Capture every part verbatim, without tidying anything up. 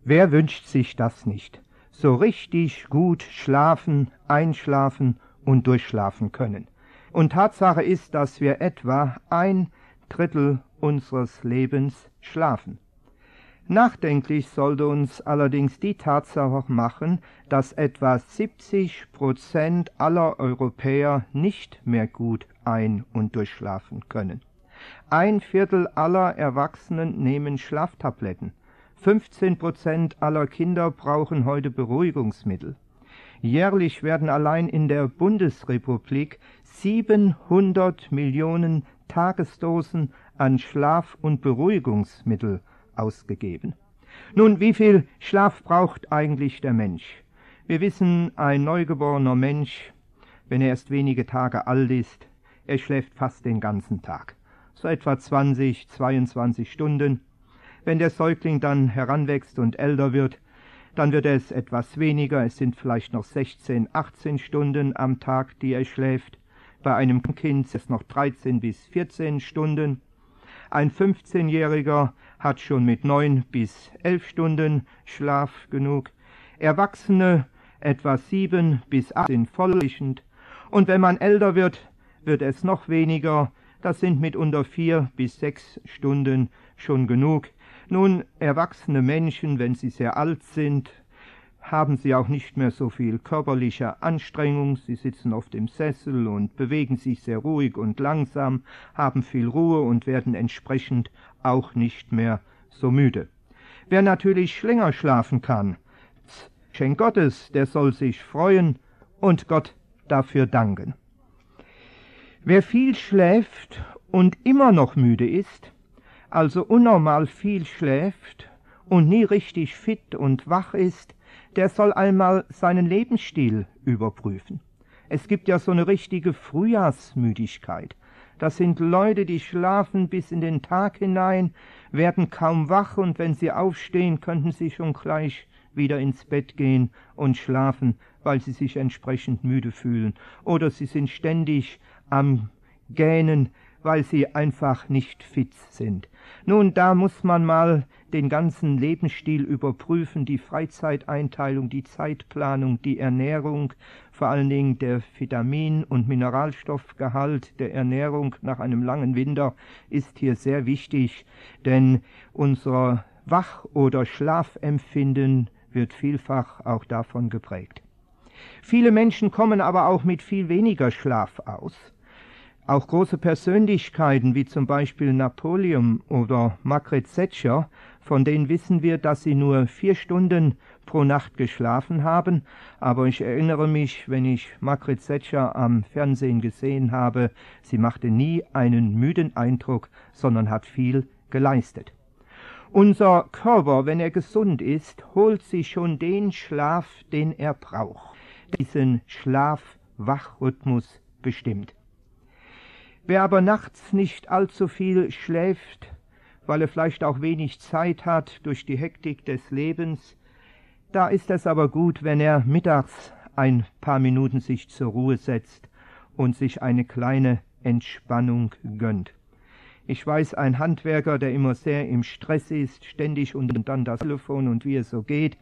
Wer wünscht sich das nicht? So richtig gut schlafen, einschlafen und durchschlafen können. Und Tatsache ist, dass wir etwa ein Drittel unseres Lebens schlafen. Nachdenklich sollte uns allerdings die Tatsache machen, dass etwa siebzig Prozent aller Europäer nicht mehr gut ein- und durchschlafen können. Ein Viertel aller Erwachsenen nehmen Schlaftabletten. fünfzehn Prozent aller Kinder brauchen heute Beruhigungsmittel. Jährlich werden allein in der Bundesrepublik siebenhundert Millionen Tagesdosen an Schlaf- und Beruhigungsmittel ausgegeben. Nun, wie viel Schlaf braucht eigentlich der Mensch? Wir wissen, ein neugeborener Mensch, wenn er erst wenige Tage alt ist, er schläft fast den ganzen Tag. So etwa zwanzig, zweiundzwanzig Stunden. Wenn der Säugling dann heranwächst und älter wird, dann wird es etwas weniger, es sind vielleicht noch sechzehn, achtzehn Stunden am Tag, die er schläft. Bei einem Kind ist es noch dreizehn bis vierzehn Stunden. Ein fünfzehnjähriger hat schon mit neun bis elf Stunden Schlaf genug. Erwachsene etwa sieben bis acht sind vollreichend. Und wenn man älter wird, wird es noch weniger. Das sind mitunter vier bis sechs Stunden schon genug. Nun, erwachsene Menschen, wenn sie sehr alt sind, haben sie auch nicht mehr so viel körperliche Anstrengung. Sie sitzen auf dem Sessel und bewegen sich sehr ruhig und langsam, haben viel Ruhe und werden entsprechend auch nicht mehr so müde. Wer natürlich länger schlafen kann, Geschenk Gottes, der soll sich freuen und Gott dafür danken. Wer viel schläft und immer noch müde ist, also unnormal viel schläft und nie richtig fit und wach ist, der soll einmal seinen Lebensstil überprüfen. Es gibt ja so eine richtige Frühjahrsmüdigkeit. Das sind Leute, die schlafen bis in den Tag hinein, werden kaum wach und wenn sie aufstehen, könnten sie schon gleich wieder ins Bett gehen und schlafen, weil sie sich entsprechend müde fühlen. Oder sie sind ständig am Gähnen, weil sie einfach nicht fit sind. Nun, da muss man mal den ganzen Lebensstil überprüfen, die Freizeiteinteilung, die Zeitplanung, die Ernährung, vor allen Dingen der Vitamin- und Mineralstoffgehalt der Ernährung nach einem langen Winter ist hier sehr wichtig, denn unser Wach- oder Schlafempfinden wird vielfach auch davon geprägt. Viele Menschen kommen aber auch mit viel weniger Schlaf aus. Auch große Persönlichkeiten wie zum Beispiel Napoleon oder Margaret Thatcher, von denen wissen wir, dass sie nur vier Stunden pro Nacht geschlafen haben. Aber ich erinnere mich, wenn ich Margaret Thatcher am Fernsehen gesehen habe, sie machte nie einen müden Eindruck, sondern hat viel geleistet. Unser Körper, wenn er gesund ist, holt sich schon den Schlaf, den er braucht. Diesen Schlaf-Wach-Rhythmus bestimmt. Wer aber nachts nicht allzu viel schläft, weil er vielleicht auch wenig Zeit hat durch die Hektik des Lebens, da ist es aber gut, wenn er mittags ein paar Minuten sich zur Ruhe setzt und sich eine kleine Entspannung gönnt. Ich weiß, ein Handwerker, der immer sehr im Stress ist, ständig und dann das Telefon und wie es so geht,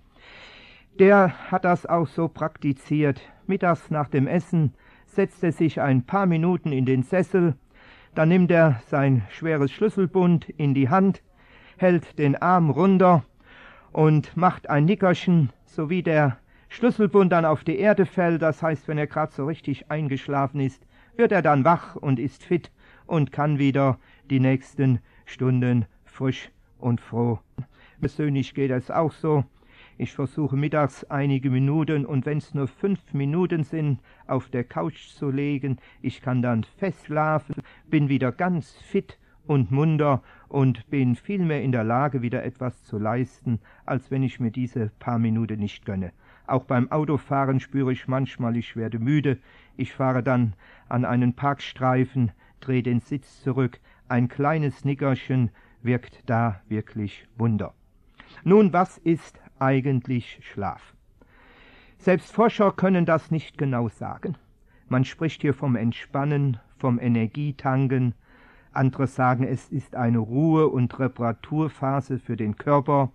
der hat das auch so praktiziert. Mittags nach dem Essen setzt er sich ein paar Minuten in den Sessel, dann nimmt er sein schweres Schlüsselbund in die Hand, hält den Arm runter und macht ein Nickerchen, so wie der Schlüsselbund dann auf die Erde fällt. Das heißt, wenn er gerade so richtig eingeschlafen ist, wird er dann wach und ist fit und kann wieder die nächsten Stunden frisch und froh. Persönlich geht es auch so. Ich versuche mittags einige Minuten und wenn es nur fünf Minuten sind, auf der Couch zu legen. Ich kann dann fest schlafen, bin wieder ganz fit und munter und bin viel mehr in der Lage, wieder etwas zu leisten, als wenn ich mir diese paar Minuten nicht gönne. Auch beim Autofahren spüre ich manchmal, ich werde müde. Ich fahre dann an einen Parkstreifen, drehe den Sitz zurück. Ein kleines Nickerchen wirkt da wirklich Wunder. Nun, was ist eigentlich Schlaf? Selbst Forscher können das nicht genau sagen. Man spricht hier vom Entspannen, vom Energietanken. Andere sagen, es ist eine Ruhe- und Reparaturphase für den Körper.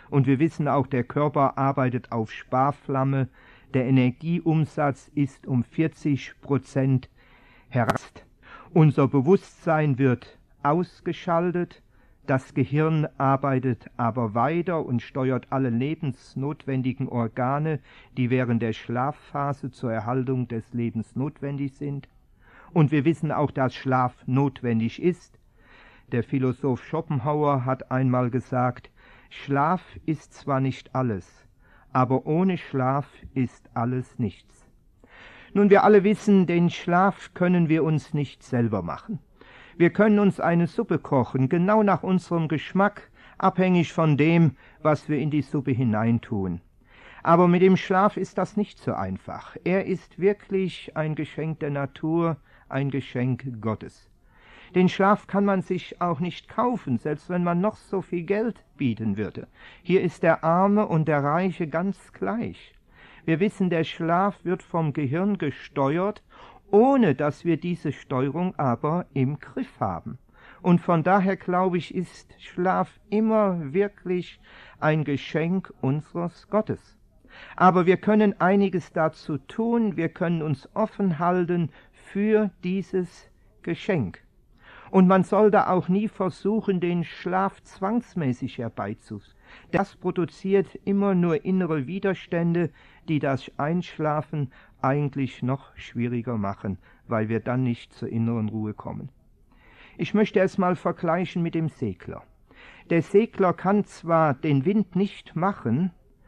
Und wir wissen auch, der Körper arbeitet auf Sparflamme. Der Energieumsatz ist um vierzig Prozent herabgesetzt. Unser Bewusstsein wird ausgeschaltet. Das Gehirn arbeitet aber weiter und steuert alle lebensnotwendigen Organe, die während der Schlafphase zur Erhaltung des Lebens notwendig sind. Und wir wissen auch, dass Schlaf notwendig ist. Der Philosoph Schopenhauer hat einmal gesagt, Schlaf ist zwar nicht alles, aber ohne Schlaf ist alles nichts. Nun, wir alle wissen, den Schlaf können wir uns nicht selber machen. Wir können uns eine Suppe kochen, genau nach unserem Geschmack, abhängig von dem, was wir in die Suppe hineintun. Aber mit dem Schlaf ist das nicht so einfach. Er ist wirklich ein Geschenk der Natur, ein Geschenk Gottes. Den Schlaf kann man sich auch nicht kaufen, selbst wenn man noch so viel Geld bieten würde. Hier ist der Arme und der Reiche ganz gleich. Wir wissen, der Schlaf wird vom Gehirn gesteuert, ohne dass wir diese Steuerung aber im Griff haben. Und von daher, glaube ich, ist Schlaf immer wirklich ein Geschenk unseres Gottes. Aber wir können einiges dazu tun, wir können uns offen halten für dieses Geschenk. Und man sollte auch nie versuchen, den Schlaf zwangsmäßig herbeizuführen. Das produziert immer nur innere Widerstände, die das Einschlafen eigentlich noch schwieriger machen, weil wir dann nicht zur inneren Ruhe kommen. Ich möchte es mal vergleichen mit dem Segler. Der Segler kann zwar den Wind nicht machen,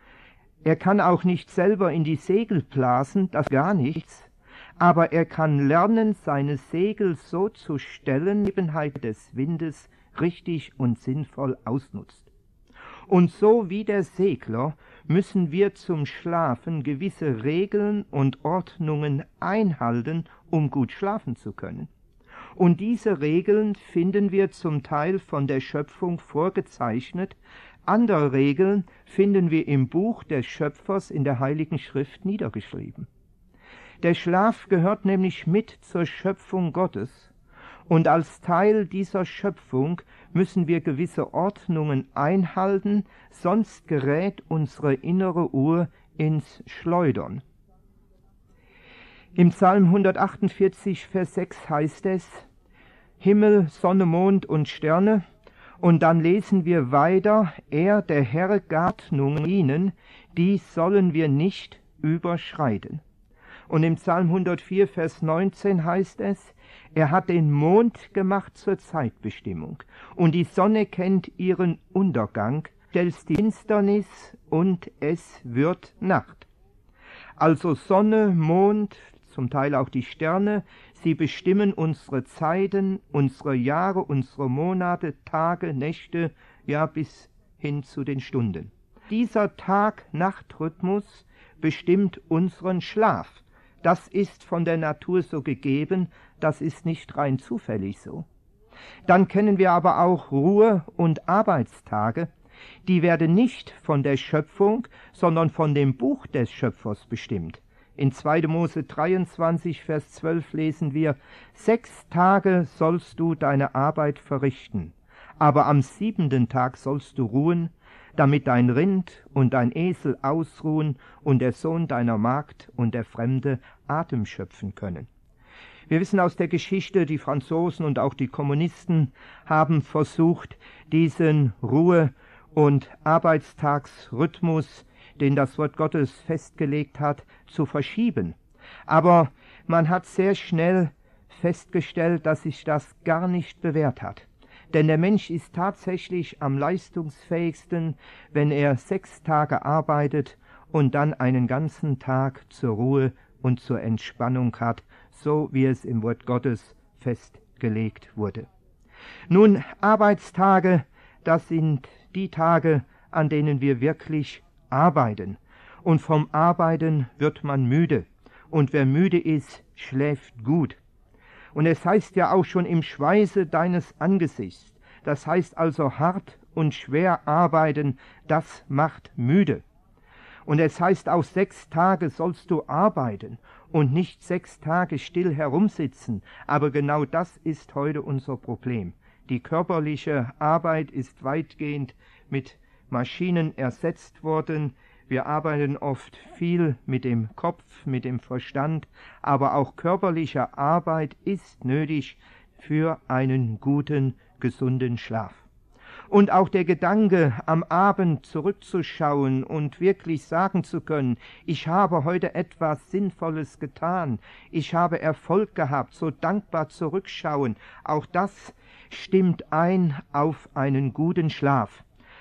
er kann auch nicht selber in die Segel blasen, das gar nichts, aber er kann lernen, seine Segel so zu stellen, die Ebenheit des Windes richtig und sinnvoll ausnutzt. Und so wie der Segler müssen wir zum Schlafen gewisse Regeln und Ordnungen einhalten, um gut schlafen zu können. Und diese Regeln finden wir zum Teil von der Schöpfung vorgezeichnet, andere Regeln finden wir im Buch des Schöpfers in der Heiligen Schrift niedergeschrieben. Der Schlaf gehört nämlich mit zur Schöpfung Gottes, und als Teil dieser Schöpfung müssen wir gewisse Ordnungen einhalten, sonst gerät unsere innere Uhr ins Schleudern. Im Psalm hundertachtundvierzig, Vers sechs heißt es, Himmel, Sonne, Mond und Sterne, und dann lesen wir weiter, er, der Herr, gab Ordnungen ihnen, die sollen wir nicht überschreiten. Und im Psalm hundertvier, Vers neunzehn heißt es, er hat den Mond gemacht zur Zeitbestimmung, und die Sonne kennt ihren Untergang, stellst die Finsternis, und es wird Nacht. Also Sonne, Mond, zum Teil auch die Sterne, sie bestimmen unsere Zeiten, unsere Jahre, unsere Monate, Tage, Nächte, ja bis hin zu den Stunden. Dieser Tag-Nacht-Rhythmus bestimmt unseren Schlaf. Das ist von der Natur so gegeben, das ist nicht rein zufällig so. Dann kennen wir aber auch Ruhe- und Arbeitstage, die werden nicht von der Schöpfung, sondern von dem Buch des Schöpfers bestimmt. In zweiter Mose dreiundzwanzig, Vers zwölf lesen wir, Sechs Tage sollst du deine Arbeit verrichten, aber am siebenten Tag sollst du ruhen, damit dein Rind und dein Esel ausruhen und der Sohn deiner Magd und der Fremde Atem schöpfen können. Wir wissen aus der Geschichte, die Franzosen und auch die Kommunisten haben versucht, diesen Ruhe- und Arbeitstagsrhythmus, den das Wort Gottes festgelegt hat, zu verschieben. Aber man hat sehr schnell festgestellt, dass sich das gar nicht bewährt hat. Denn der Mensch ist tatsächlich am leistungsfähigsten, wenn er sechs Tage arbeitet und dann einen ganzen Tag zur Ruhe und zur Entspannung hat, so wie es im Wort Gottes festgelegt wurde. Nun, Arbeitstage, das sind die Tage, an denen wir wirklich arbeiten. Und vom Arbeiten wird man müde. Und wer müde ist, schläft gut. Und es heißt ja auch schon im Schweiße deines Angesichts. Das heißt also hart und schwer arbeiten, das macht müde. Und es heißt auch sechs Tage sollst du arbeiten und nicht sechs Tage still herumsitzen. Aber genau das ist heute unser Problem. Die körperliche Arbeit ist weitgehend mit Maschinen ersetzt worden. Wir arbeiten oft viel mit dem Kopf, mit dem Verstand, aber auch körperliche Arbeit ist nötig für einen guten, gesunden Schlaf. Und auch der Gedanke, am Abend zurückzuschauen und wirklich sagen zu können, ich habe heute etwas Sinnvolles getan, ich habe Erfolg gehabt, so dankbar zurückschauen, auch das stimmt ein auf einen guten Schlaf.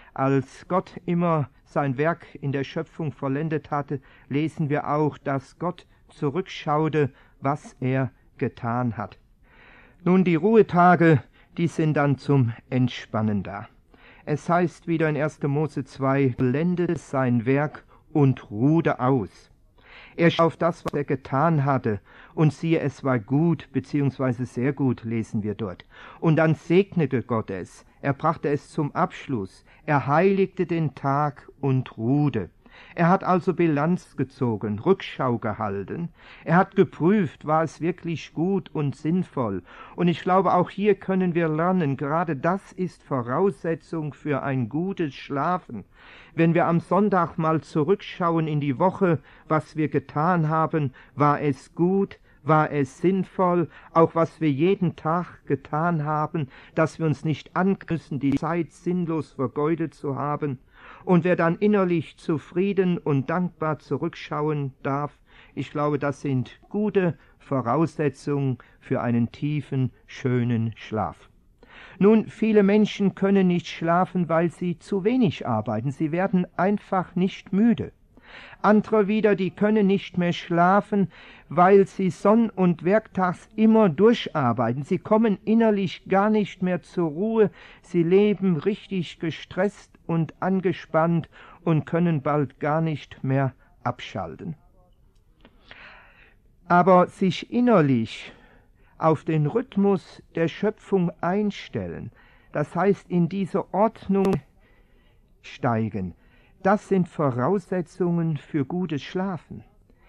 Als Gott immer sein Werk in der Schöpfung vollendet hatte, lesen wir auch, dass Gott zurückschaute, was er getan hat. Nun, die Ruhetage, die sind dann zum Entspannen da. Es heißt wieder in erster Mose zwei, blendete sein Werk und ruhte aus. Er schaut auf das, was er getan hatte, und siehe, es war gut, beziehungsweise sehr gut, lesen wir dort. Und dann segnete Gott es, er brachte es zum Abschluss, er heiligte den Tag und ruhte. Er hat also Bilanz gezogen, Rückschau gehalten. Er hat geprüft, war es wirklich gut und sinnvoll. Und ich glaube, auch hier können wir lernen, gerade das ist Voraussetzung für ein gutes Schlafen. Wenn wir am Sonntag mal zurückschauen in die Woche, was wir getan haben, war es gut, war es sinnvoll, auch was wir jeden Tag getan haben, dass wir uns nicht anküssen, die Zeit sinnlos vergeudet zu haben. Und wer dann innerlich zufrieden und dankbar zurückschauen darf, ich glaube, das sind gute Voraussetzungen für einen tiefen, schönen Schlaf. Nun, viele Menschen können nicht schlafen, weil sie zu wenig arbeiten. Sie werden einfach nicht müde. Andere wieder, die können nicht mehr schlafen, weil sie sonn- und werktags immer durcharbeiten. Sie kommen innerlich gar nicht mehr zur Ruhe. Sie leben richtig gestresst und angespannt und können bald gar nicht mehr abschalten. Aber sich innerlich auf den Rhythmus der Schöpfung einstellen, das heißt in diese Ordnung steigen, das sind Voraussetzungen für gutes Schlafen.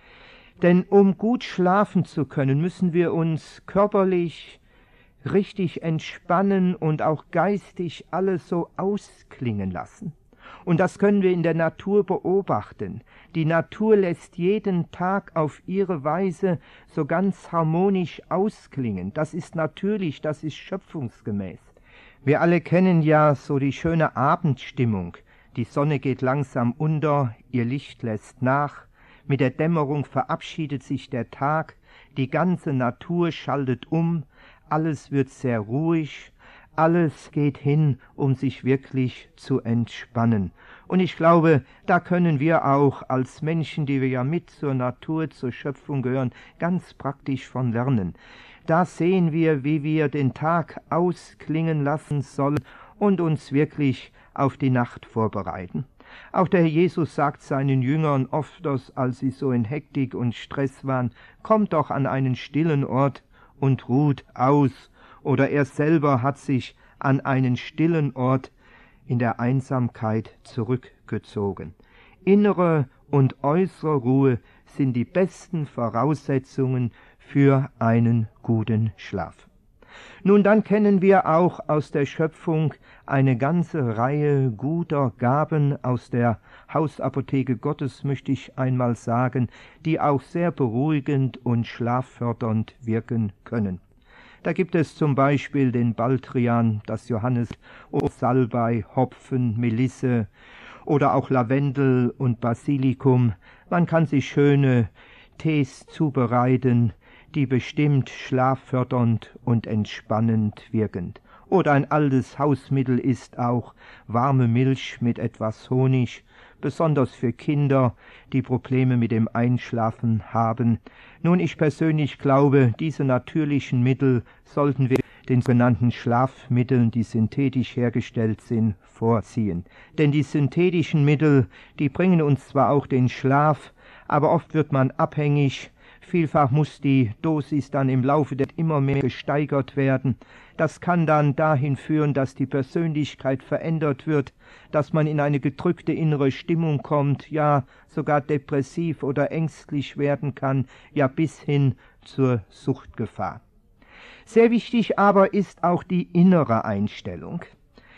Denn um gut schlafen zu können, müssen wir uns körperlich richtig entspannen und auch geistig alles so ausklingen lassen. Und das können wir in der Natur beobachten. Die Natur lässt jeden Tag auf ihre Weise so ganz harmonisch ausklingen. Das ist natürlich, das ist schöpfungsgemäß. Wir alle kennen ja so die schöne Abendstimmung. Die Sonne geht langsam unter, ihr Licht lässt nach. Mit der Dämmerung verabschiedet sich der Tag. Die ganze Natur schaltet um. Alles wird sehr ruhig, alles geht hin, um sich wirklich zu entspannen. Und ich glaube, da können wir auch als Menschen, die wir ja mit zur Natur, zur Schöpfung gehören, ganz praktisch von lernen. Da sehen wir, wie wir den Tag ausklingen lassen sollen und uns wirklich auf die Nacht vorbereiten. Auch der Herr Jesus sagt seinen Jüngern ofters, als sie so in Hektik und Stress waren, kommt doch an einen stillen Ort und ruht aus, oder er selber hat sich an einen stillen Ort in der Einsamkeit zurückgezogen. Innere und äußere Ruhe sind die besten Voraussetzungen für einen guten Schlaf. Nun, dann kennen wir auch aus der Schöpfung eine ganze Reihe guter Gaben aus der Hausapotheke Gottes, möchte ich einmal sagen, die auch sehr beruhigend und schlaffördernd wirken können. Da gibt es zum Beispiel den Baldrian, das Johannes, oder Salbei, Hopfen, Melisse oder auch Lavendel und Basilikum. Man kann sich schöne Tees zubereiten, die bestimmt schlaffördernd und entspannend wirkend. Oder ein altes Hausmittel ist auch warme Milch mit etwas Honig, besonders für Kinder, die Probleme mit dem Einschlafen haben. Nun, ich persönlich glaube, diese natürlichen Mittel sollten wir den sogenannten Schlafmitteln, die synthetisch hergestellt sind, vorziehen. Denn die synthetischen Mittel, die bringen uns zwar auch den Schlaf, aber oft wird man abhängig. Vielfach muss die Dosis dann im Laufe der Zeit immer mehr gesteigert werden. Das kann dann dahin führen, dass die Persönlichkeit verändert wird, dass man in eine gedrückte innere Stimmung kommt, ja sogar depressiv oder ängstlich werden kann, ja bis hin zur Suchtgefahr. Sehr wichtig aber ist auch die innere Einstellung.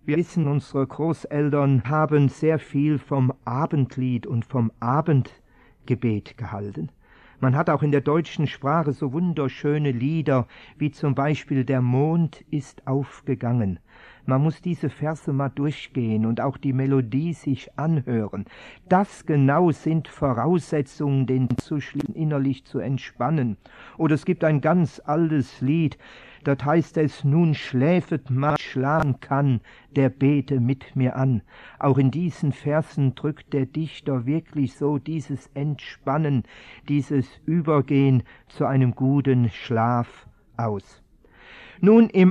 Wir wissen, unsere Großeltern haben sehr viel vom Abendlied und vom Abendgebet gehalten. Man hat auch in der deutschen Sprache so wunderschöne Lieder, wie zum Beispiel »Der Mond ist aufgegangen«. Man muss diese Verse mal durchgehen und auch die Melodie sich anhören. Das genau sind Voraussetzungen, den zu schließen, innerlich zu entspannen. Oder es gibt ein ganz altes Lied, dort heißt es, nun schläfet man schlafen kann, der bete mit mir an. Auch in diesen Versen drückt der Dichter wirklich so dieses Entspannen, dieses Übergehen zu einem guten Schlaf aus. Nun im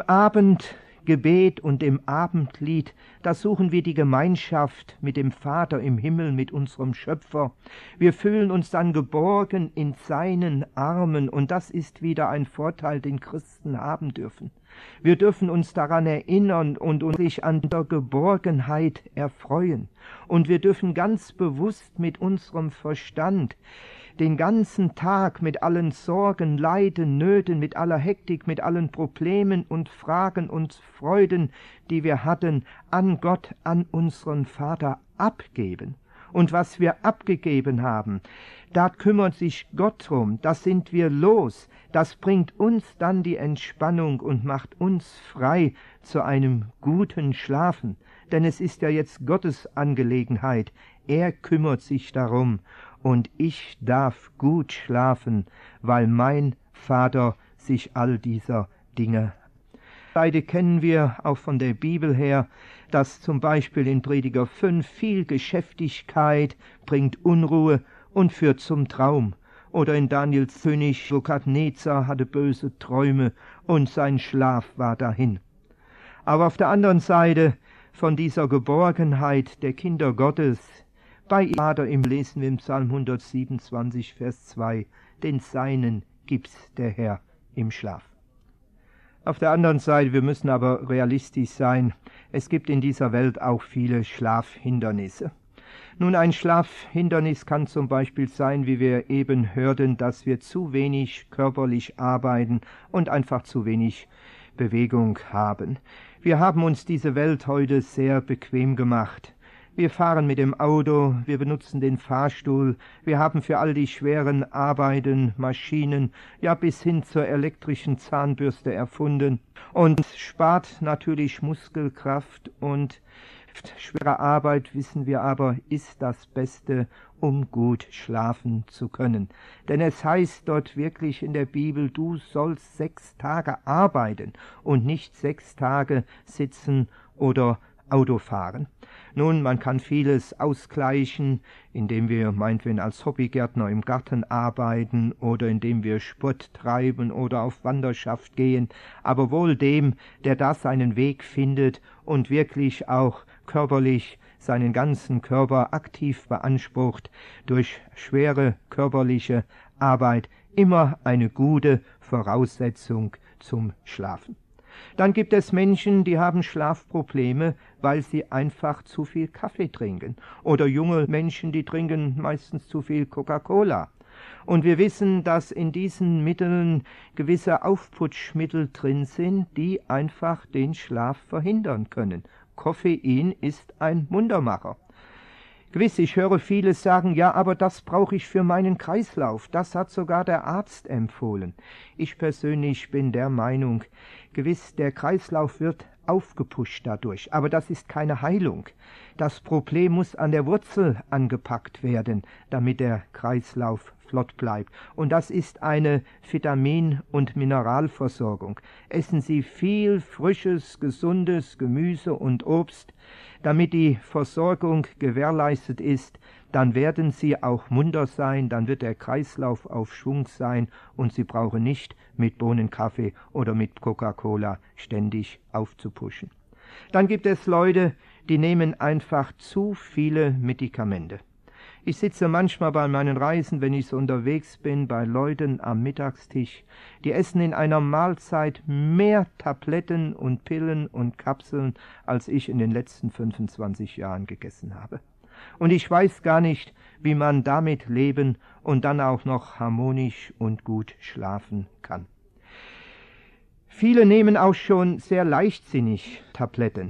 Abendgebet und im Abendlied, da suchen wir die Gemeinschaft mit dem Vater im Himmel, mit unserem Schöpfer. Wir fühlen uns dann geborgen in seinen Armen und das ist wieder ein Vorteil, den Christen haben dürfen. Wir dürfen uns daran erinnern und uns sich an der Geborgenheit erfreuen. Und wir dürfen ganz bewusst mit unserem Verstand den ganzen Tag mit allen Sorgen, Leiden, Nöten, mit aller Hektik, mit allen Problemen und Fragen und Freuden, die wir hatten, an Gott, an unseren Vater abgeben. Und was wir abgegeben haben, da kümmert sich Gott drum, das sind wir los, das bringt uns dann die Entspannung und macht uns frei zu einem guten Schlafen. Denn es ist ja jetzt Gottes Angelegenheit, er kümmert sich darum und ich darf gut schlafen, weil mein Vater sich all dieser Dinge Beide kennen wir auch von der Bibel her, dass zum Beispiel in Prediger fünf viel Geschäftigkeit bringt Unruhe und führt zum Traum. Oder in Daniels König Nebukadnezar hatte böse Träume und sein Schlaf war dahin. Aber auf der anderen Seite von dieser Geborgenheit der Kinder Gottes, bei Vater im lesen wir im Psalm hundertsiebenundzwanzig, Vers zwei, den Seinen gibt's der Herr im Schlaf. Auf der anderen Seite, wir müssen aber realistisch sein, es gibt in dieser Welt auch viele Schlafhindernisse. Nun, ein Schlafhindernis kann zum Beispiel sein, wie wir eben hörten, dass wir zu wenig körperlich arbeiten und einfach zu wenig Bewegung haben. Wir haben uns diese Welt heute sehr bequem gemacht. Wir fahren mit dem Auto, wir benutzen den Fahrstuhl, wir haben für all die schweren Arbeiten Maschinen, ja bis hin zur elektrischen Zahnbürste erfunden und spart natürlich Muskelkraft und schwere Arbeit, wissen wir aber, ist das Beste, um gut schlafen zu können. Denn es heißt dort wirklich in der Bibel, du sollst sechs Tage arbeiten und nicht sechs Tage sitzen oder Auto fahren. Nun, man kann vieles ausgleichen, indem wir meinetwegen als Hobbygärtner im Garten arbeiten oder indem wir Sport treiben oder auf Wanderschaft gehen, aber wohl dem, der da seinen Weg findet und wirklich auch körperlich seinen ganzen Körper aktiv beansprucht, durch schwere körperliche Arbeit immer eine gute Voraussetzung zum Schlafen. Dann gibt es Menschen, die haben Schlafprobleme, weil sie einfach zu viel Kaffee trinken. Oder junge Menschen, die trinken meistens zu viel Coca-Cola. Und wir wissen, dass in diesen Mitteln gewisse Aufputschmittel drin sind, die einfach den Schlaf verhindern können. Koffein ist ein Wundermacher. Gewiss, ich höre viele sagen, ja, aber das brauche ich für meinen Kreislauf. Das hat sogar der Arzt empfohlen. Ich persönlich bin der Meinung, gewiss, der Kreislauf wird aufgepusht dadurch, aber das ist keine Heilung. Das Problem muss an der Wurzel angepackt werden, damit der Kreislauf flott bleibt. Und das ist eine Vitamin- und Mineralversorgung. Essen Sie viel frisches, gesundes Gemüse und Obst, damit die Versorgung gewährleistet ist, dann werden Sie auch munter sein, dann wird der Kreislauf auf Schwung sein und Sie brauchen nicht mit Bohnenkaffee oder mit Coca-Cola ständig aufzupuschen. Dann gibt es Leute, die nehmen einfach zu viele Medikamente. Ich sitze manchmal bei meinen Reisen, wenn ich so unterwegs bin, bei Leuten am Mittagstisch, die essen in einer Mahlzeit mehr Tabletten und Pillen und Kapseln, als ich in den letzten fünfundzwanzig Jahren gegessen habe. Und ich weiß gar nicht, wie man damit leben und dann auch noch harmonisch und gut schlafen kann. Viele nehmen auch schon sehr leichtsinnig Tabletten.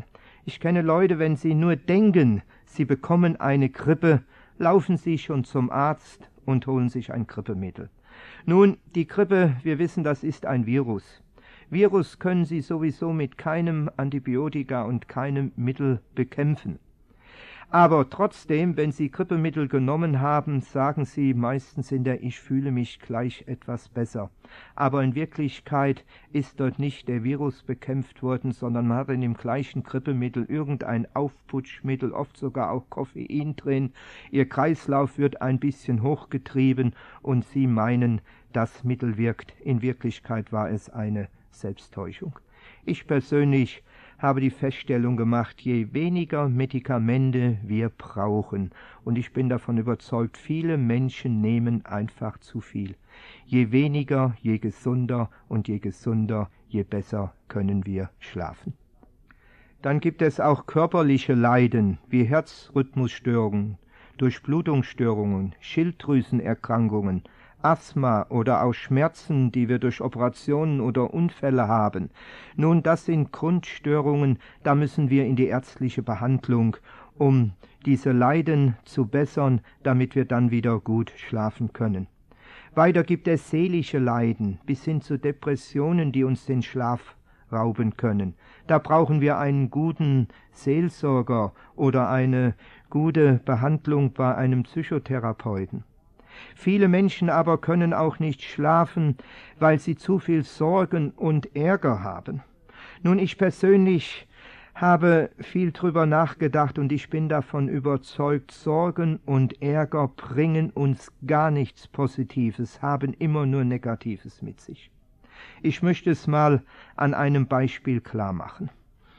Ich kenne Leute, wenn sie nur denken, sie bekommen eine Grippe, laufen sie schon zum Arzt und holen sich ein Grippemittel. Nun, die Grippe, wir wissen, das ist ein Virus. Virus können Sie sowieso mit keinem Antibiotika und keinem Mittel bekämpfen. Aber trotzdem, wenn Sie Grippemittel genommen haben, sagen Sie meistens hinterher, ich fühle mich gleich etwas besser. Aber in Wirklichkeit ist dort nicht der Virus bekämpft worden, sondern man hat in dem gleichen Grippemittel irgendein Aufputschmittel, oft sogar auch Koffein drin. Ihr Kreislauf wird ein bisschen hochgetrieben und Sie meinen, das Mittel wirkt. In Wirklichkeit war es eine Selbsttäuschung. Ich persönlich habe die Feststellung gemacht, je weniger Medikamente wir brauchen, und ich bin davon überzeugt, viele Menschen nehmen einfach zu viel. Je weniger, je gesunder, und je gesunder, je besser können wir schlafen. Dann gibt es auch körperliche Leiden wie Herzrhythmusstörungen, Durchblutungsstörungen, Schilddrüsenerkrankungen, Asthma oder auch Schmerzen, die wir durch Operationen oder Unfälle haben. Nun, das sind Grundstörungen, da müssen wir in die ärztliche Behandlung, um diese Leiden zu bessern, damit wir dann wieder gut schlafen können. Weiter gibt es seelische Leiden, bis hin zu Depressionen, die uns den Schlaf rauben können. Da brauchen wir einen guten Seelsorger oder eine gute Behandlung bei einem Psychotherapeuten. Viele Menschen aber können auch nicht schlafen, weil sie zu viel Sorgen und Ärger haben. Nun, ich persönlich habe viel drüber nachgedacht und ich bin davon überzeugt, Sorgen und Ärger bringen uns gar nichts Positives, haben immer nur Negatives mit sich. Ich möchte es mal an einem Beispiel klar machen.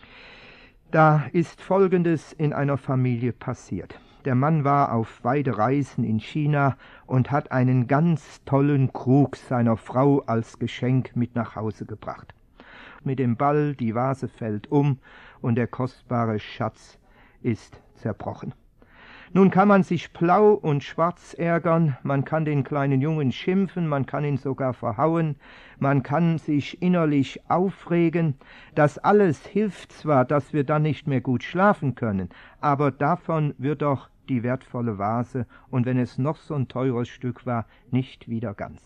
Da ist Folgendes in einer Familie passiert. Der Mann war auf weite Reisen in China und hat einen ganz tollen Krug seiner Frau als Geschenk mit nach Hause gebracht. Mit dem Ball, die Vase fällt um und der kostbare Schatz ist zerbrochen. Nun kann man sich blau und schwarz ärgern, man kann den kleinen Jungen schimpfen, man kann ihn sogar verhauen, man kann sich innerlich aufregen. Das alles hilft zwar, dass wir dann nicht mehr gut schlafen können, aber davon wird doch die wertvolle Vase, und wenn es noch so ein teures Stück war, nicht wieder ganz.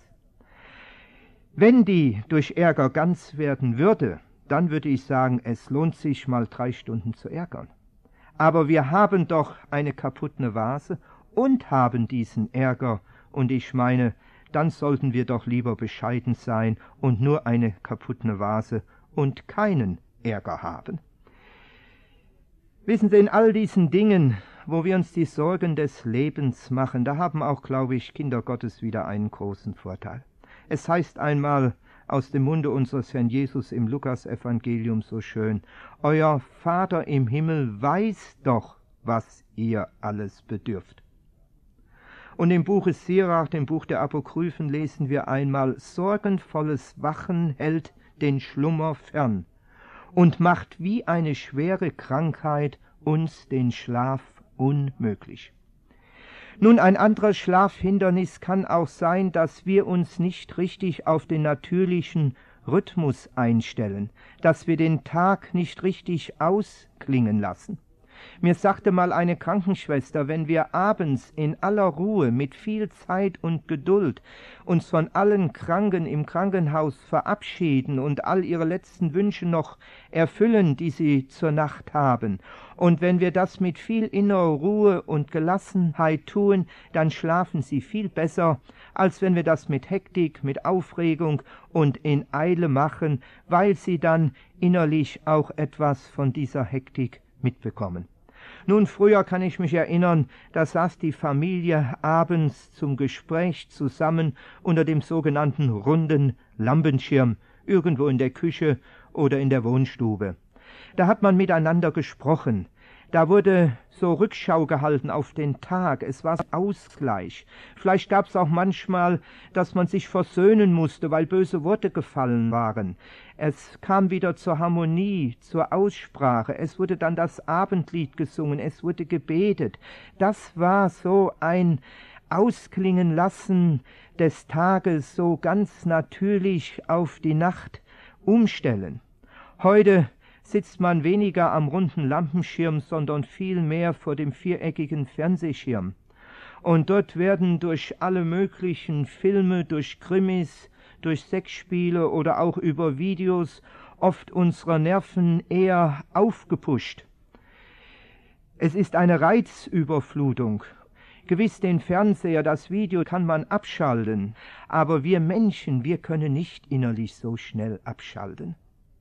Wenn die durch Ärger ganz werden würde, dann würde ich sagen, es lohnt sich mal drei Stunden zu ärgern. Aber wir haben doch eine kaputte Vase und haben diesen Ärger, und ich meine, dann sollten wir doch lieber bescheiden sein und nur eine kaputte Vase und keinen Ärger haben. Wissen Sie, in all diesen Dingen, wo wir uns die Sorgen des Lebens machen, da haben auch, glaube ich, Kinder Gottes wieder einen großen Vorteil. Es heißt einmal aus dem Munde unseres Herrn Jesus im Lukas-Evangelium so schön: Euer Vater im Himmel weiß doch, was ihr alles bedürft. Und im Buche Sirach, dem Buch der Apokryphen, lesen wir einmal: Sorgenvolles Wachen hält den Schlummer fern und macht wie eine schwere Krankheit uns den Schlaf unmöglich. Nun, ein anderes Schlafhindernis kann auch sein, dass wir uns nicht richtig auf den natürlichen Rhythmus einstellen, dass wir den Tag nicht richtig ausklingen lassen. Mir sagte mal eine Krankenschwester, wenn wir abends in aller Ruhe, mit viel Zeit und Geduld uns von allen Kranken im Krankenhaus verabschieden und all ihre letzten Wünsche noch erfüllen, die sie zur Nacht haben, und wenn wir das mit viel innerer Ruhe und Gelassenheit tun, dann schlafen sie viel besser, als wenn wir das mit Hektik, mit Aufregung und in Eile machen, weil sie dann innerlich auch etwas von dieser Hektik mitbekommen. Nun, früher kann ich mich erinnern, da saß die Familie abends zum Gespräch zusammen unter dem sogenannten runden Lampenschirm, irgendwo in der Küche oder in der Wohnstube. Da hat man miteinander gesprochen. Da wurde so Rückschau gehalten auf den Tag. Es war Ausgleich. Vielleicht gab es auch manchmal, dass man sich versöhnen musste, weil böse Worte gefallen waren. Es kam wieder zur Harmonie, zur Aussprache. Es wurde dann das Abendlied gesungen. Es wurde gebetet. Das war so ein Ausklingen lassen des Tages, so ganz natürlich auf die Nacht umstellen. Heute sitzt man weniger am runden Lampenschirm, sondern viel mehr vor dem viereckigen Fernsehschirm. Und dort werden durch alle möglichen Filme, durch Krimis, durch Sexspiele oder auch über Videos oft unsere Nerven eher aufgepusht. Es ist eine Reizüberflutung. Gewiss, den Fernseher, das Video kann man abschalten, aber wir Menschen, wir können nicht innerlich so schnell abschalten.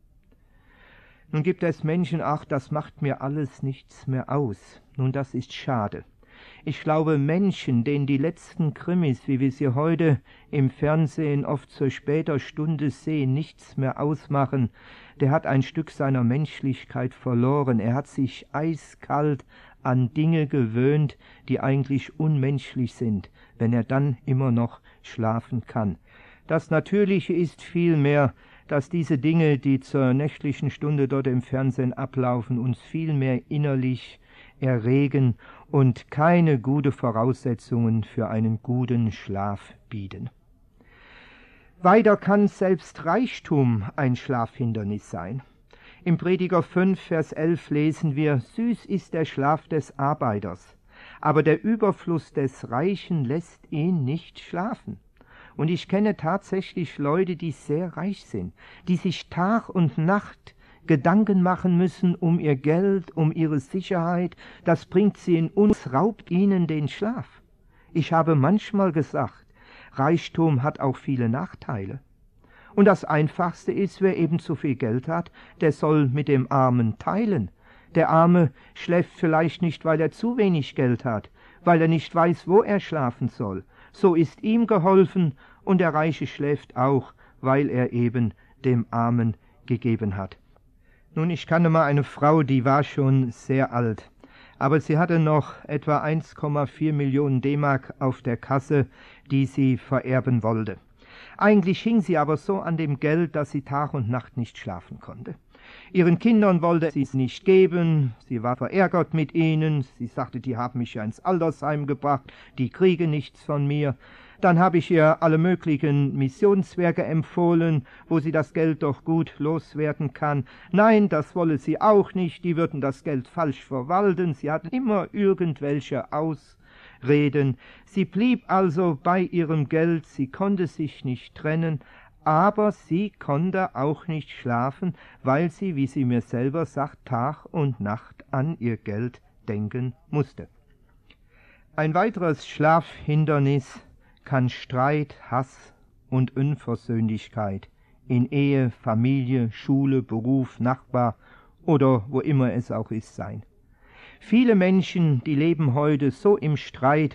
Nun gibt es Menschen, ach, das macht mir alles nichts mehr aus. Nun, das ist schade. Ich glaube, Menschen, denen die letzten Krimis, wie wir sie heute im Fernsehen oft zur später Stunde sehen, nichts mehr ausmachen, der hat ein Stück seiner Menschlichkeit verloren. Er hat sich eiskalt an Dinge gewöhnt, die eigentlich unmenschlich sind, wenn er dann immer noch schlafen kann. Das Natürliche ist vielmehr, dass diese Dinge, die zur nächtlichen Stunde dort im Fernsehen ablaufen, uns vielmehr innerlich erregen und keine gute Voraussetzungen für einen guten Schlaf bieten. Weiter kann selbst Reichtum ein Schlafhindernis sein. Im Prediger fünf, Vers elf lesen wir, »Süß ist der Schlaf des Arbeiters, aber der Überfluss des Reichen lässt ihn nicht schlafen.« Und ich kenne tatsächlich Leute, die sehr reich sind, die sich Tag und Nacht Gedanken machen müssen um ihr Geld, um ihre Sicherheit. Das bringt sie in uns, raubt ihnen den Schlaf. Ich habe manchmal gesagt, Reichtum hat auch viele Nachteile. Und das Einfachste ist, wer eben zu viel Geld hat, der soll mit dem Armen teilen. Der Arme schläft vielleicht nicht, weil er zu wenig Geld hat, weil er nicht weiß, wo er schlafen soll. So ist ihm geholfen, und der Reiche schläft auch, weil er eben dem Armen gegeben hat. Nun, ich kannte mal eine Frau, die war schon sehr alt, aber sie hatte noch etwa eins Komma vier Millionen D-Mark auf der Kasse, die sie vererben wollte. Eigentlich hing sie aber so an dem Geld, dass sie Tag und Nacht nicht schlafen konnte. Ihren Kindern wollte sie es nicht geben, sie war verärgert mit ihnen, sie sagte, die haben mich ja ins Altersheim gebracht, die kriegen nichts von mir. Dann habe ich ihr alle möglichen Missionswerke empfohlen, wo sie das Geld doch gut loswerden kann. Nein, das wolle sie auch nicht, die würden das Geld falsch verwalten, sie hatten immer irgendwelche Ausreden. Sie blieb also bei ihrem Geld, sie konnte sich nicht trennen, aber sie konnte auch nicht schlafen, weil sie, wie sie mir selber sagt, Tag und Nacht an ihr Geld denken musste. Ein weiteres Schlafhindernis kann Streit, Hass und Unversöhnlichkeit in Ehe, Familie, Schule, Beruf, Nachbar oder wo immer es auch ist sein. Viele Menschen, die leben heute so im Streit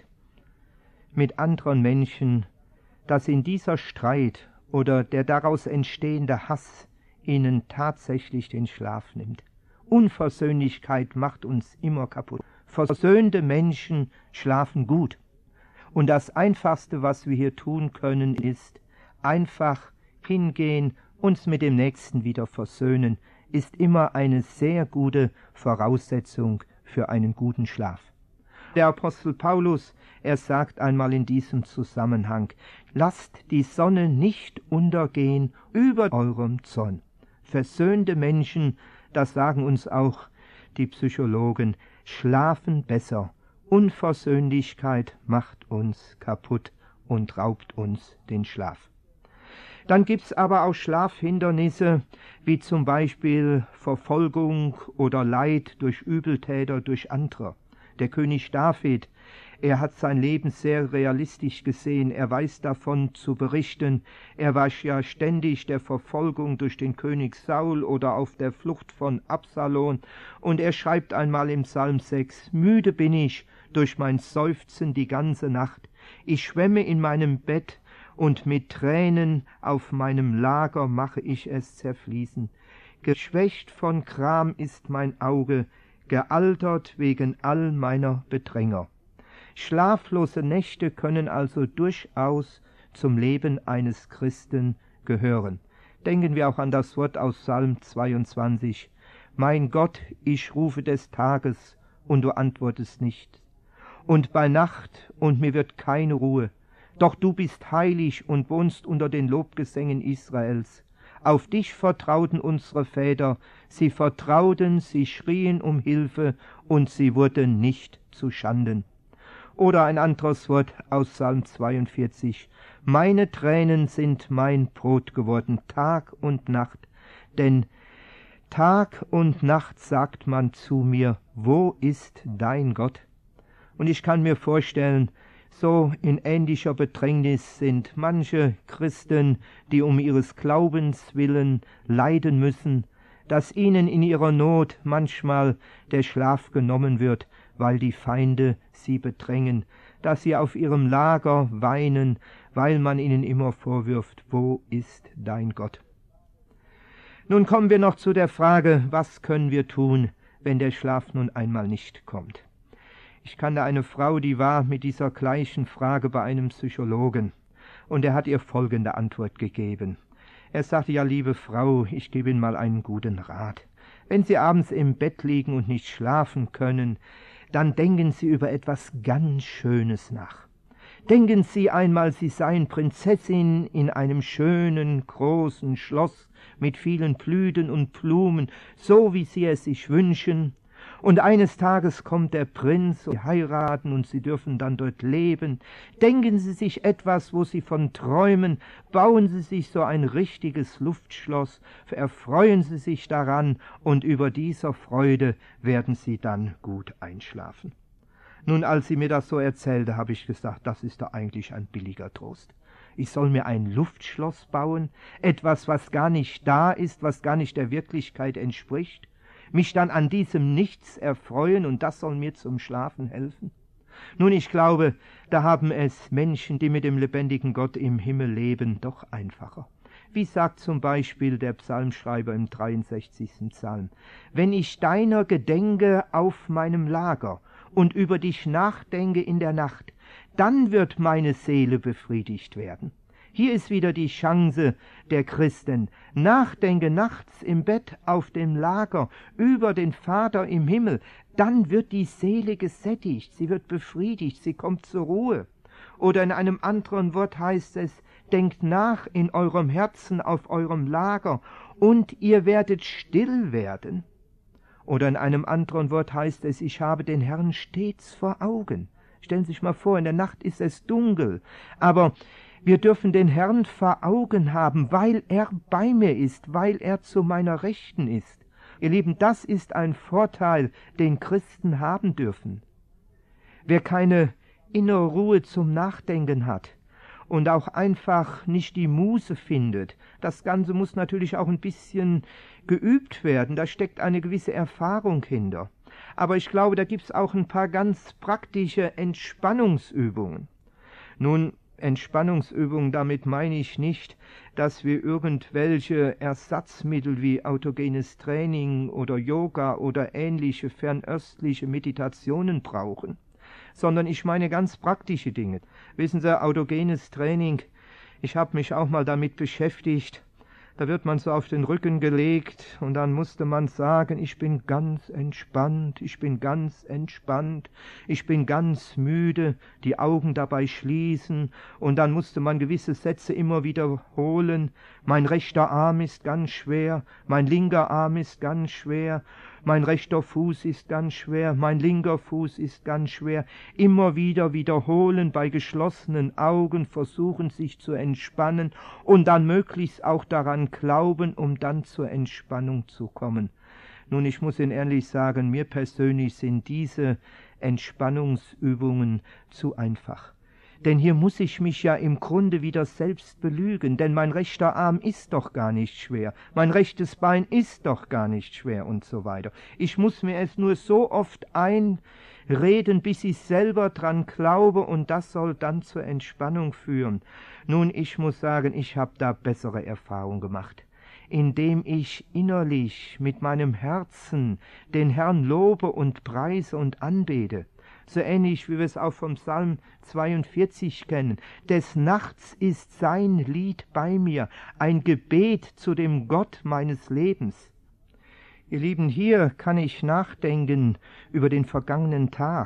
mit anderen Menschen, dass in dieser Streit oder der daraus entstehende Hass ihnen tatsächlich den Schlaf nimmt. Unversöhnlichkeit macht uns immer kaputt. Versöhnte Menschen schlafen gut. Und das Einfachste, was wir hier tun können, ist einfach hingehen, uns mit dem Nächsten wieder versöhnen, ist immer eine sehr gute Voraussetzung für einen guten Schlaf. Der Apostel Paulus, er sagt einmal in diesem Zusammenhang, lasst die Sonne nicht untergehen über eurem Zorn. Versöhnte Menschen, das sagen uns auch die Psychologen, schlafen besser. Unversöhnlichkeit macht uns kaputt und raubt uns den Schlaf. Dann gibt's aber auch Schlafhindernisse, wie zum Beispiel Verfolgung oder Leid durch Übeltäter, durch andere. Der König David, er hat sein Leben sehr realistisch gesehen, er weiß davon zu berichten, er war ja ständig der Verfolgung durch den König Saul oder auf der Flucht von Absalom, und er schreibt einmal im Psalm sechs, müde bin ich durch mein Seufzen die ganze Nacht, ich schwemme in meinem Bett, und mit Tränen auf meinem Lager mache ich es zerfließen. Geschwächt von Gram ist mein Auge, gealtert wegen all meiner Bedränger. Schlaflose Nächte können also durchaus zum Leben eines Christen gehören. Denken wir auch an das Wort aus Psalm zweiundzwanzig. Mein Gott, ich rufe des Tages, und du antwortest nicht. Und bei Nacht, und mir wird keine Ruhe. Doch du bist heilig und wohnst unter den Lobgesängen Israels. Auf dich vertrauten unsere Väter, sie vertrauten, sie schrien um Hilfe, und sie wurden nicht zu Schanden. Oder ein anderes Wort aus Psalm zweiundvierzig. Meine Tränen sind mein Brot geworden, Tag und Nacht, denn Tag und Nacht sagt man zu mir, wo ist dein Gott? Und ich kann mir vorstellen, so in ähnlicher Bedrängnis sind manche Christen, die um ihres Glaubens willen leiden müssen, dass ihnen in ihrer Not manchmal der Schlaf genommen wird, weil die Feinde sie bedrängen, dass sie auf ihrem Lager weinen, weil man ihnen immer vorwirft, wo ist dein Gott? Nun kommen wir noch zu der Frage, was können wir tun, wenn der Schlaf nun einmal nicht kommt? Ich kannte eine Frau, die war mit dieser gleichen Frage bei einem Psychologen, und er hat ihr folgende Antwort gegeben. Er sagte, ja, liebe Frau, ich gebe Ihnen mal einen guten Rat. Wenn Sie abends im Bett liegen und nicht schlafen können, dann denken Sie über etwas ganz Schönes nach. Denken Sie einmal, Sie seien Prinzessin in einem schönen, großen Schloss mit vielen Blüten und Blumen, so wie Sie es sich wünschen. Und eines Tages kommt der Prinz, Sie heiraten und Sie dürfen dann dort leben. Denken Sie sich etwas, wo Sie von träumen, bauen Sie sich so ein richtiges Luftschloss, erfreuen Sie sich daran, und über dieser Freude werden Sie dann gut einschlafen. Nun, als sie mir das so erzählte, habe ich gesagt, das ist doch eigentlich ein billiger Trost. Ich soll mir ein Luftschloss bauen, etwas, was gar nicht da ist, was gar nicht der Wirklichkeit entspricht, mich dann an diesem Nichts erfreuen, und das soll mir zum Schlafen helfen? Nun, ich glaube, da haben es Menschen, die mit dem lebendigen Gott im Himmel leben, doch einfacher. Wie sagt zum Beispiel der Psalmschreiber im dreiundsechzigsten Psalm, wenn ich deiner gedenke auf meinem Lager und über dich nachdenke in der Nacht, dann wird meine Seele befriedigt werden. Hier ist wieder die Chance der Christen. Nachdenke nachts im Bett auf dem Lager über den Vater im Himmel, dann wird die Seele gesättigt, sie wird befriedigt, sie kommt zur Ruhe. Oder in einem anderen Wort heißt es, denkt nach in eurem Herzen auf eurem Lager, und ihr werdet still werden. Oder in einem anderen Wort heißt es, ich habe den Herrn stets vor Augen. Stellen Sie sich mal vor, in der Nacht ist es dunkel, aber wir dürfen den Herrn vor Augen haben, weil er bei mir ist, weil er zu meiner Rechten ist. Ihr Lieben, das ist ein Vorteil, den Christen haben dürfen. Wer keine innere Ruhe zum Nachdenken hat und auch einfach nicht die Muße findet, das Ganze muss natürlich auch ein bisschen geübt werden, da steckt eine gewisse Erfahrung hinter. Aber ich glaube, da gibt es auch ein paar ganz praktische Entspannungsübungen. Nun, Entspannungsübungen, damit meine ich nicht, dass wir irgendwelche Ersatzmittel wie autogenes Training oder Yoga oder ähnliche fernöstliche Meditationen brauchen, sondern ich meine ganz praktische Dinge. Wissen Sie, autogenes Training, ich habe mich auch mal damit beschäftigt. Da wird man so auf den Rücken gelegt und dann musste man sagen, ich bin ganz entspannt, ich bin ganz entspannt, ich bin ganz müde, die Augen dabei schließen, und dann musste man gewisse Sätze immer wiederholen. Mein rechter Arm ist ganz schwer, mein linker Arm ist ganz schwer, mein rechter Fuß ist ganz schwer, mein linker Fuß ist ganz schwer. Immer wieder wiederholen, bei geschlossenen Augen versuchen, sich zu entspannen und dann möglichst auch daran glauben, um dann zur Entspannung zu kommen. Nun, ich muss Ihnen ehrlich sagen, mir persönlich sind diese Entspannungsübungen zu einfach. Denn hier muss ich mich ja im Grunde wieder selbst belügen, denn mein rechter Arm ist doch gar nicht schwer, mein rechtes Bein ist doch gar nicht schwer und so weiter. Ich muss mir es nur so oft einreden, bis ich selber dran glaube, und das soll dann zur Entspannung führen. Nun, ich muss sagen, ich habe da bessere Erfahrungen gemacht, indem ich innerlich mit meinem Herzen den Herrn lobe und preise und anbete. So ähnlich wie wir es auch vom Psalm zweiundvierzig kennen. Des Nachts ist sein Lied bei mir, ein Gebet zu dem Gott meines Lebens. Ihr Lieben, hier kann ich nachdenken über den vergangenen Tag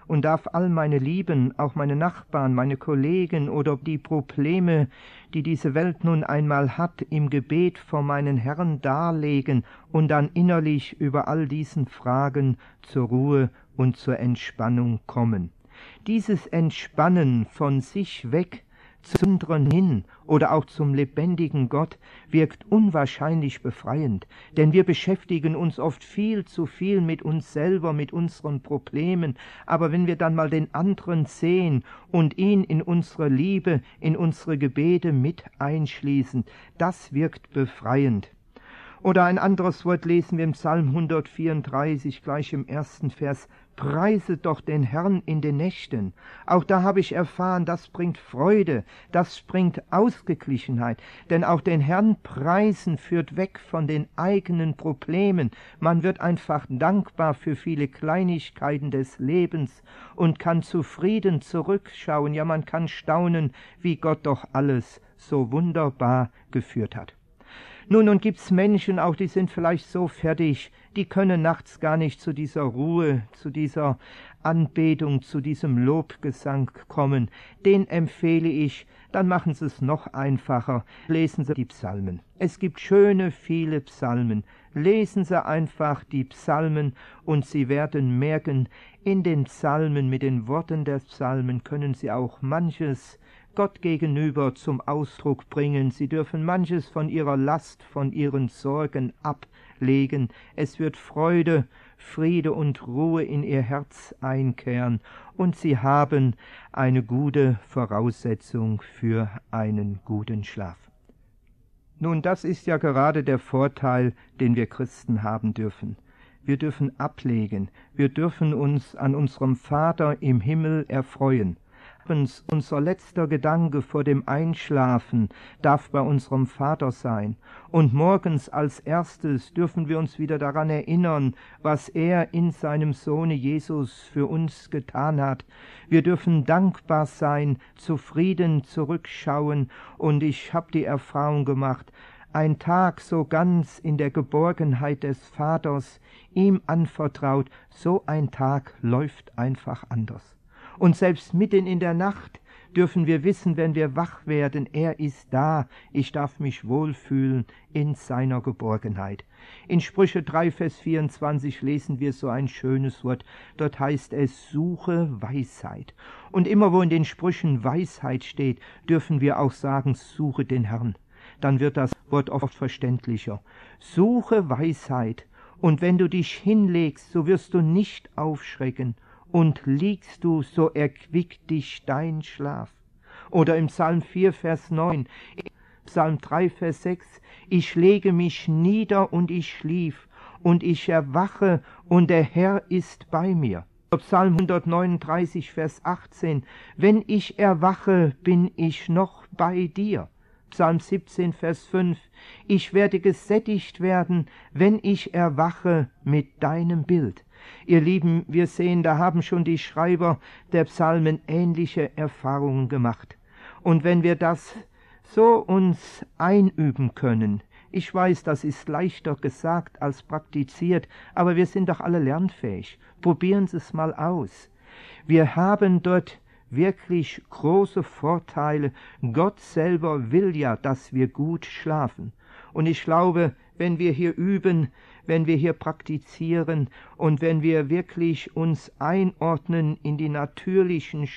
und darf all meine Lieben, auch meine Nachbarn, meine Kollegen oder die Probleme, die diese Welt nun einmal hat, im Gebet vor meinen Herrn darlegen und dann innerlich über all diesen Fragen zur Ruhe und zur Entspannung kommen. Dieses Entspannen von sich weg zum anderen hin oder auch zum lebendigen Gott wirkt unwahrscheinlich befreiend, denn wir beschäftigen uns oft viel zu viel mit uns selber, mit unseren Problemen, aber wenn wir dann mal den anderen sehen und ihn in unsere Liebe, in unsere Gebete mit einschließen, das wirkt befreiend. Oder ein anderes Wort lesen wir im Psalm hundertvierunddreißig, gleich im ersten Vers: Preiset doch den Herrn in den Nächten. Auch da habe ich erfahren, das bringt Freude, das bringt Ausgeglichenheit, denn auch den Herrn preisen führt weg von den eigenen Problemen. Man wird einfach dankbar für viele Kleinigkeiten des Lebens und kann zufrieden zurückschauen, ja, man kann staunen, wie Gott doch alles so wunderbar geführt hat. Nun, und gibt's Menschen auch, die sind vielleicht so fertig, die können nachts gar nicht zu dieser Ruhe, zu dieser Anbetung, zu diesem Lobgesang kommen. Den empfehle ich, dann machen Sie es noch einfacher. Lesen Sie die Psalmen. Es gibt schöne, viele Psalmen. Lesen Sie einfach die Psalmen und Sie werden merken, in den Psalmen, mit den Worten der Psalmen können Sie auch manches Gott gegenüber zum Ausdruck bringen. Sie dürfen manches von ihrer Last, von ihren Sorgen ablegen. Es wird Freude, Friede und Ruhe in ihr Herz einkehren und sie haben eine gute Voraussetzung für einen guten Schlaf. Nun, das ist ja gerade der Vorteil, den wir Christen haben dürfen. Wir dürfen ablegen, wir dürfen uns an unserem Vater im Himmel erfreuen. Unser letzter Gedanke vor dem Einschlafen darf bei unserem Vater sein. Und morgens als erstes dürfen wir uns wieder daran erinnern, was er in seinem Sohne Jesus für uns getan hat. Wir dürfen dankbar sein, zufrieden zurückschauen. Und ich habe die Erfahrung gemacht, ein Tag so ganz in der Geborgenheit des Vaters, ihm anvertraut, so ein Tag läuft einfach anders. Und selbst mitten in der Nacht dürfen wir wissen, wenn wir wach werden, er ist da, ich darf mich wohlfühlen in seiner Geborgenheit. In Sprüche drei, Vers vierundzwanzig lesen wir so ein schönes Wort, dort heißt es, suche Weisheit. Und immer wo in den Sprüchen Weisheit steht, dürfen wir auch sagen, suche den Herrn. Dann wird das Wort oft verständlicher. Suche Weisheit, und wenn du dich hinlegst, so wirst du nicht aufschrecken, und liegst du, so erquickt dich dein Schlaf. Oder im Psalm vier, Vers neun, Psalm drei, Vers sechs, ich lege mich nieder und ich schlief, und ich erwache, und der Herr ist bei mir. Psalm hundertneununddreißig, Vers achtzehn, wenn ich erwache, bin ich noch bei dir. Psalm siebzehn, Vers fünf, ich werde gesättigt werden, wenn ich erwache mit deinem Bild. Ihr Lieben, wir sehen, da haben schon die Schreiber der Psalmen ähnliche Erfahrungen gemacht. Und wenn wir das so uns einüben können, ich weiß, das ist leichter gesagt als praktiziert, aber wir sind doch alle lernfähig. Probieren Sie es mal aus. Wir haben dort wirklich große Vorteile. Gott selber will ja, dass wir gut schlafen. Und ich glaube, wenn wir hier üben, wenn wir hier praktizieren und wenn wir wirklich uns einordnen in die natürlichen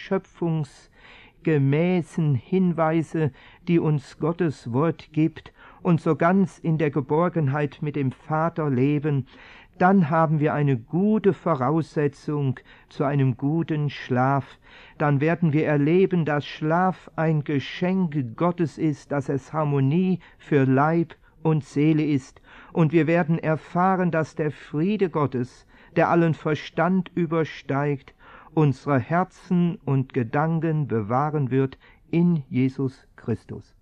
schöpfungsgemäßen Hinweise, die uns Gottes Wort gibt und so ganz in der Geborgenheit mit dem Vater leben, dann haben wir eine gute Voraussetzung zu einem guten Schlaf. Dann werden wir erleben, dass Schlaf ein Geschenk Gottes ist, dass es Harmonie für Leib und Seele ist. Und wir werden erfahren, dass der Friede Gottes, der allen Verstand übersteigt, unsere Herzen und Gedanken bewahren wird in Jesus Christus.